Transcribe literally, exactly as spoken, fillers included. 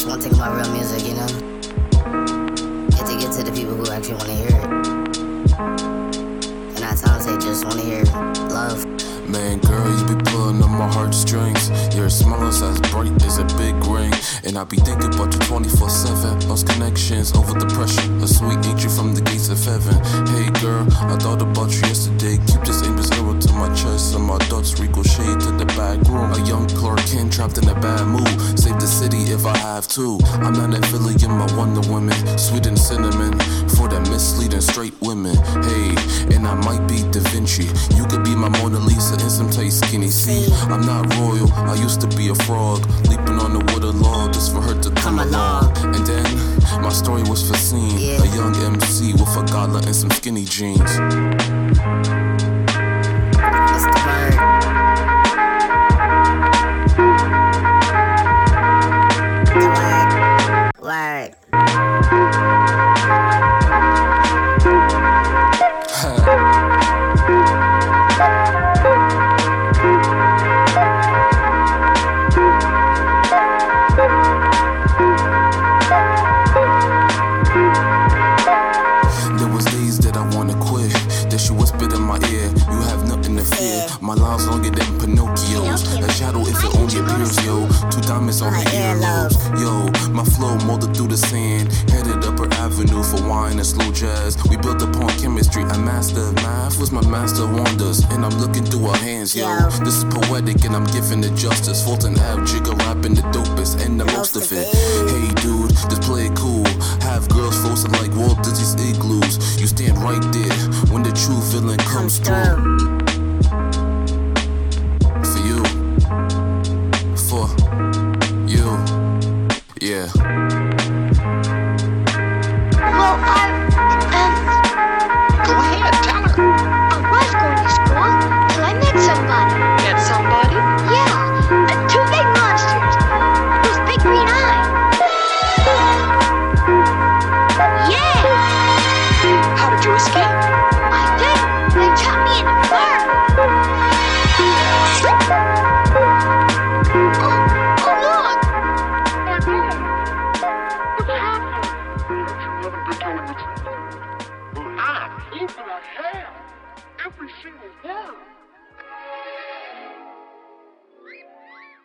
want to think about real music, you know? Get to get to the people who actually want to hear it. And at times they just want to hear love. Man, girl, you be pulling on my heartstrings. Your smile is as bright as a big ring. And I be thinking about you twenty-four seven. Lost connections over the pressure. A sweet angel from the gates of heaven. Hey girl, I thought about you yesterday. Keep this angel's arrow to my chest, and my thoughts ricochet to the back room. A young Clark Kent trapped in a bad mood. Save the city if I have to. I'm not a villain, you're my Wonder Woman. Sweet and cinnamon for that misleading straight women. Hey, and I might be Da Vinci. You could be my Mona Lisa in some tight skinny. See, I'm not royal, I used to be a frog, leaping on the water log just for her to come, come along. along. And then my story was foreseen. Yeah. A young M C with a gala and some skinny jeans. That's the word. The word. Word. My line's longer than Pinocchio's. A shadow if it only appears, yo. Two diamonds on her earlobes. Yo, my flow molded through the sand. Headed up her avenue for wine and slow jazz. We built upon chemistry. A master of math was my master of wonders. And I'm looking through her hands, yo. This is poetic and I'm giving it justice. Fulton Ave, Jigga rapping the dopest and the most of it. Hey dude, just play it cool. Have girls frozen like Walt Disney's igloos. You stand right there when the true villain comes through. Yeah. Well, I, um... Go ahead, tell her. I was going to school, till I met somebody. Met somebody? Yeah, uh, two big monsters. With big green eyes. Yeah! How did you escape?